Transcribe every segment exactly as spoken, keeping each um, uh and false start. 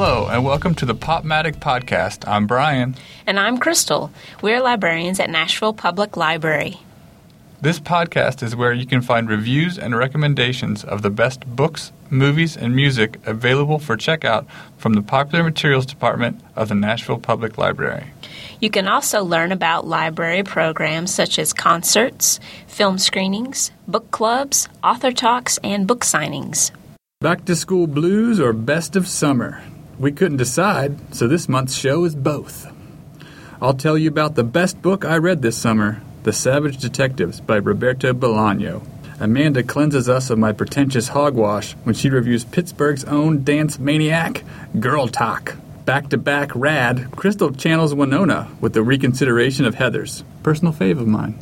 Hello, and welcome to the Popmatic Podcast. I'm Brian. And I'm Crystal. We're librarians at Nashville Public Library. This podcast is where you can find reviews and recommendations of the best books, movies, and music available for checkout from the Popular Materials Department of the Nashville Public Library. You can also learn about library programs such as concerts, film screenings, book clubs, author talks, and book signings. Back to school blues or best of summer? We couldn't decide, so this month's show is both. I'll tell you about the best book I read this summer, The Savage Detectives by Roberto Bolaño. Amanda cleanses us of my pretentious hogwash when she reviews Pittsburgh's own dance maniac, Girl Talk. Back-to-back rad, Crystal channels Winona with the reconsideration of Heathers. Personal fave of mine.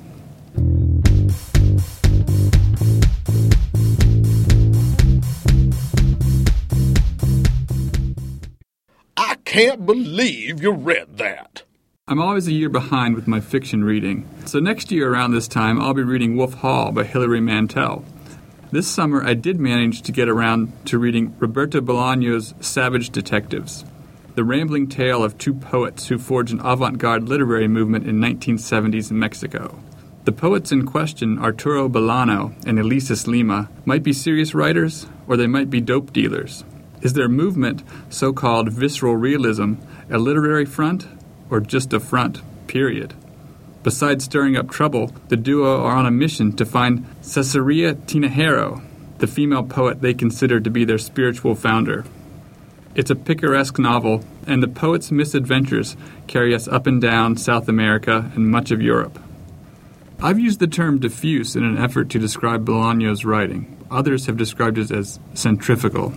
I can't believe you read that. I'm always a year behind with my fiction reading, so next year around this time I'll be reading Wolf Hall by Hilary Mantel. This summer I did manage to get around to reading Roberto Bolaño's Savage Detectives, the rambling tale of two poets who forged an avant-garde literary movement in nineteen seventies Mexico. The poets in question, Arturo Bolano and Elises Lima, might be serious writers or they might be dope dealers. Is their movement, so-called visceral realism, a literary front or just a front, period? Besides stirring up trouble, the duo are on a mission to find Cesarea Tinajero, the female poet they consider to be their spiritual founder. It's a picaresque novel, and the poet's misadventures carry us up and down South America and much of Europe. I've used the term diffuse in an effort to describe Bolaño's writing. Others have described it as centrifugal.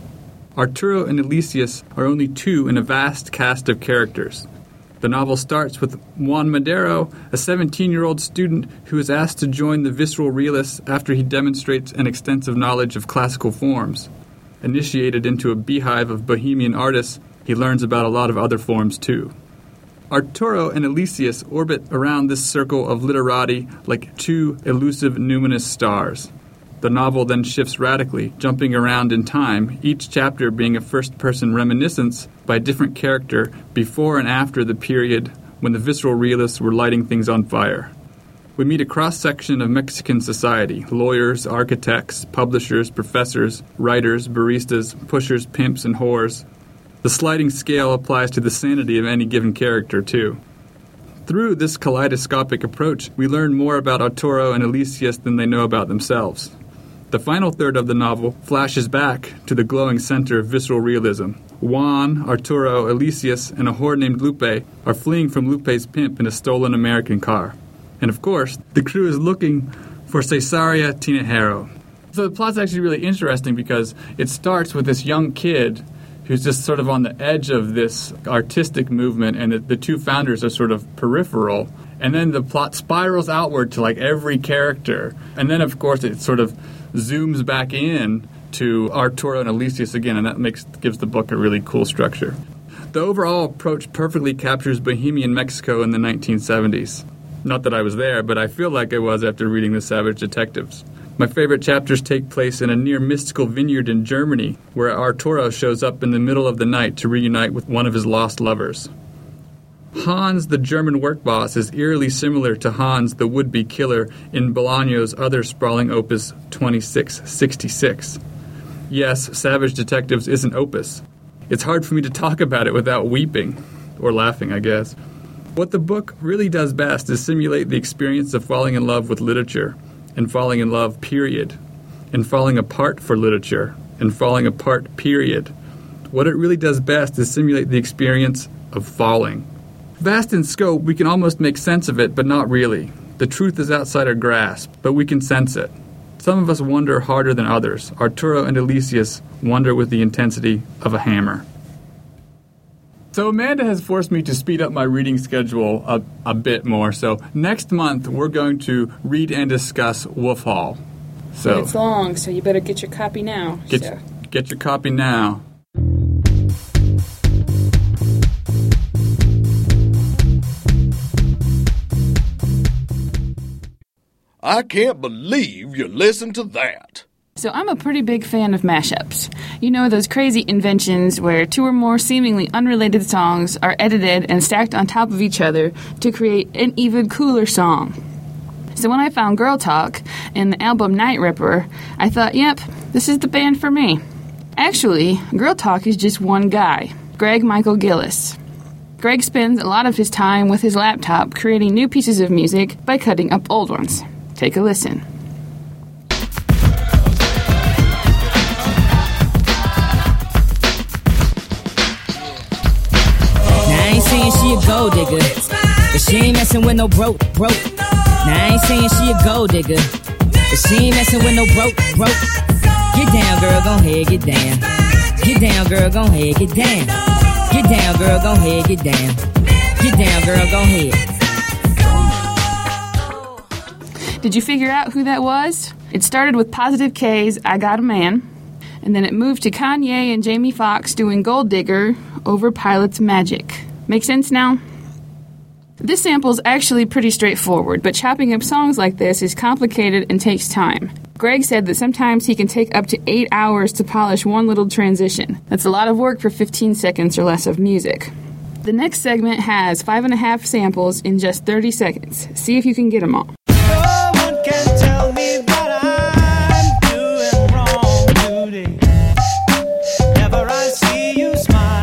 Arturo and Elises are only two in a vast cast of characters. The novel starts with Juan Madero, a seventeen-year-old student who is asked to join the visceral realists after he demonstrates an extensive knowledge of classical forms. Initiated into a beehive of bohemian artists, he learns about a lot of other forms too. Arturo and Elises orbit around this circle of literati like two elusive numinous stars. The novel then shifts radically, jumping around in time, each chapter being a first-person reminiscence by a different character before and after the period when the visceral realists were lighting things on fire. We meet a cross-section of Mexican society: lawyers, architects, publishers, professors, writers, baristas, pushers, pimps, and whores. The sliding scale applies to the sanity of any given character, too. Through this kaleidoscopic approach, we learn more about Arturo and Elises than they know about themselves. The final third of the novel flashes back to the glowing center of visceral realism. Juan, Arturo, Elises, and a whore named Lupe are fleeing from Lupe's pimp in a stolen American car. And of course, the crew is looking for Cesarea Tinajero. So the plot's actually really interesting because it starts with this young kid who's just sort of on the edge of this artistic movement, and the, the two founders are sort of peripheral. And then the plot spirals outward to like every character. And then, of course, it sort of zooms back in to Arturo and Elises again, and that makes gives the book a really cool structure. The overall approach perfectly captures bohemian Mexico in the nineteen seventies. Not that I was there, but I feel like I was after reading The Savage Detectives. My favorite chapters take place in a near mystical vineyard in Germany, where Arturo shows up in the middle of the night to reunite with one of his lost lovers. Hans, the German work boss, is eerily similar to Hans, the would-be killer, in Bolaño's other sprawling opus, twenty-six sixty-six. Yes, Savage Detectives is an opus. It's hard for me to talk about it without weeping. Or laughing, I guess. What the book really does best is simulate the experience of falling in love with literature, and falling in love, period, and falling apart for literature, and falling apart, period. What it really does best is simulate the experience of falling. Vast in scope, we can almost make sense of it, but not really. The truth is outside our grasp, but we can sense it. Some of us wonder harder than others. Arturo and Elises wonder with the intensity of a hammer. So Amanda has forced me to speed up my reading schedule a, a bit more. So next month, we're going to read and discuss Wolf Hall. So but it's long, so you better get your copy now. Get, so. get your copy now. I can't believe you listened to that. So I'm a pretty big fan of mashups. You know, those crazy inventions where two or more seemingly unrelated songs are edited and stacked on top of each other to create an even cooler song. So when I found Girl Talk and the album Night Ripper, I thought, yep, this is the band for me. Actually, Girl Talk is just one guy, Greg Michael Gillis. Greg spends a lot of his time with his laptop creating new pieces of music by cutting up old ones. Take a listen. Saying she a gold digger, but she ain't messing with no broke, broke. Now I ain't saying she a gold digger, but she ain't messing with no broke, broke. Get down, girl, gon' ahead, get down. Get down, girl, gon' ahead, get down. Get down, girl, gon' ahead, get down. Get down, girl, gon' ahead. Did you figure out who that was? It started with Positive K's I Got a Man, and then it moved to Kanye and Jamie Foxx doing Gold Digger over Pilot's Magic. Make sense now? This sample's actually pretty straightforward, but chopping up songs like this is complicated and takes time. Greg said that sometimes he can take up to eight hours to polish one little transition. That's a lot of work for fifteen seconds or less of music. The next segment has five and a half samples in just thirty seconds. See if you can get them all. No one can tell me what I'm doing wrong today. Never I see you smile.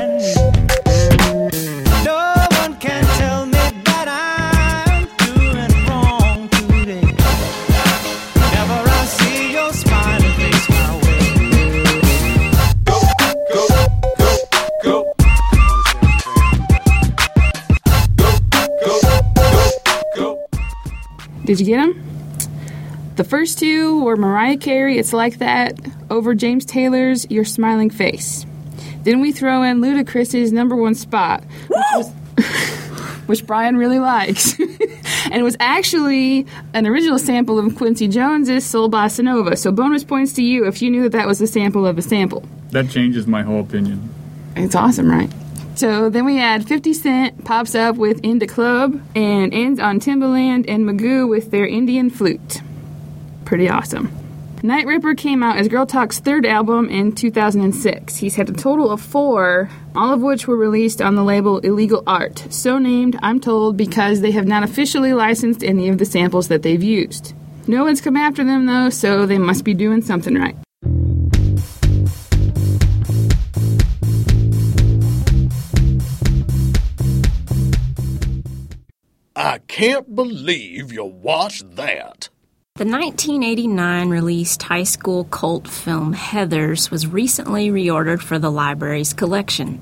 Did you get them? The first two were Mariah Carey, It's Like That, over James Taylor's Your Smiling Face. Then we throw in Ludacris's Number One Spot, which, was, which Brian really likes. And it was actually an original sample of Quincy Jones's Soul Bossa Nova, so bonus points to you if you knew that that was a sample of a sample. That changes my whole opinion. It's awesome, right? So then we had fifty Cent pops up with In the Club and ends on Timbaland and Magoo with their Indian Flute. Pretty awesome. Night Ripper came out as Girl Talk's third album in two thousand six. He's had a total of four, all of which were released on the label Illegal Art, so named, I'm told, because they have not officially licensed any of the samples that they've used. No one's come after them, though, so they must be doing something right. I can't believe you watched that. The nineteen eighty-nine released high school cult film Heathers was recently reordered for the library's collection.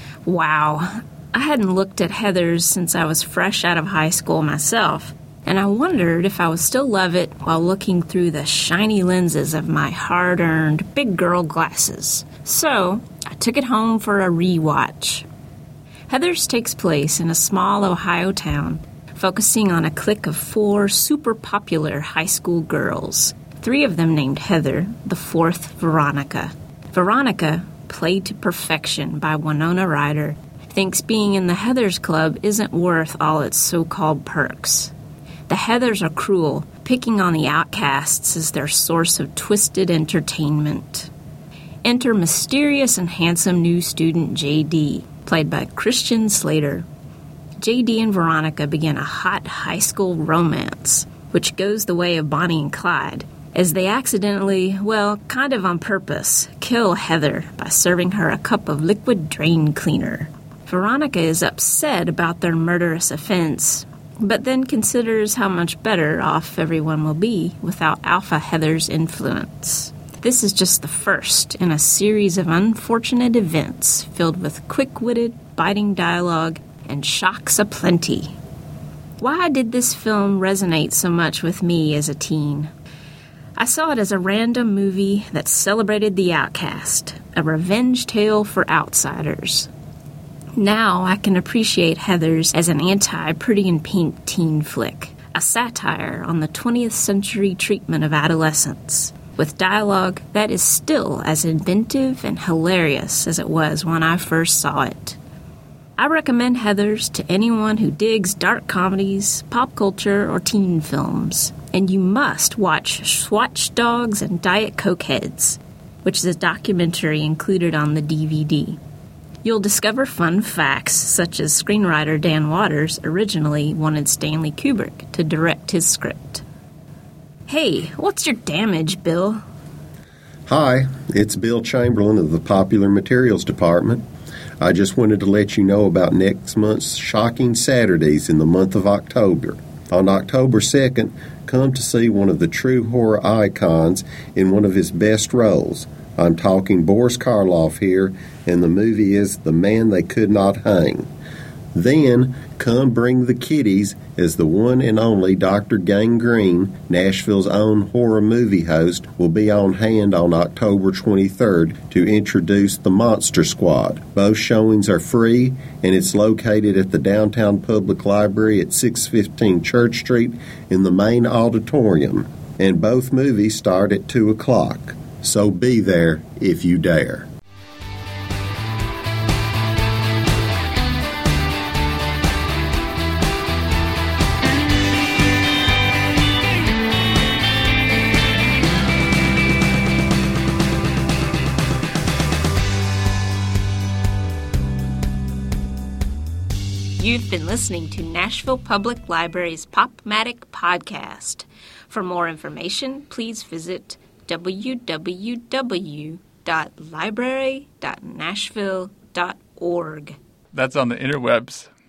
Wow, I hadn't looked at Heathers since I was fresh out of high school myself, and I wondered if I would still love it while looking through the shiny lenses of my hard-earned big girl glasses. So, I took it home for a rewatch. Heathers takes place in a small Ohio town, focusing on a clique of four super popular high school girls, three of them named Heather, the fourth Veronica. Veronica, played to perfection by Winona Ryder, thinks being in the Heathers Club isn't worth all its so-called perks. The Heathers are cruel, picking on the outcasts as their source of twisted entertainment. Enter mysterious and handsome new student J D, played by Christian Slater. J D and Veronica begin a hot high school romance, which goes the way of Bonnie and Clyde, as they accidentally, well, kind of on purpose, kill Heather by serving her a cup of liquid drain cleaner. Veronica is upset about their murderous offense, but then considers how much better off everyone will be without Alpha Heather's influence. This is just the first in a series of unfortunate events filled with quick-witted, biting dialogue and shocks aplenty. Why did this film resonate so much with me as a teen? I saw it as a random movie that celebrated the outcast, a revenge tale for outsiders. Now I can appreciate Heathers as an anti-Pretty in Pink teen flick, a satire on the twentieth century treatment of adolescence, with dialogue that is still as inventive and hilarious as it was when I first saw it. I recommend Heathers to anyone who digs dark comedies, pop culture, or teen films. And you must watch Swatch Dogs and Diet Coke Heads, which is a documentary included on the D V D. You'll discover fun facts, such as screenwriter Dan Waters originally wanted Stanley Kubrick to direct his script. Hey, what's your damage, Bill? Hi, it's Bill Chamberlain of the Popular Materials Department. I just wanted to let you know about next month's Shocking Saturdays in the month of October. On October second, come to see one of the true horror icons in one of his best roles. I'm talking Boris Karloff here, and the movie is The Man They Could Not Hang. Then, come bring the kiddies as the one and only Doctor Gangrene, Nashville's own horror movie host, will be on hand on October twenty-third to introduce the Monster Squad. Both showings are free, and it's located at the Downtown Public Library at six fifteen Church Street in the main auditorium. And both movies start at two o'clock. So be there if you dare. You've been listening to Nashville Public Library's Pop-Matic podcast. For more information, please visit w w w dot library dot nashville dot org. That's on the interwebs.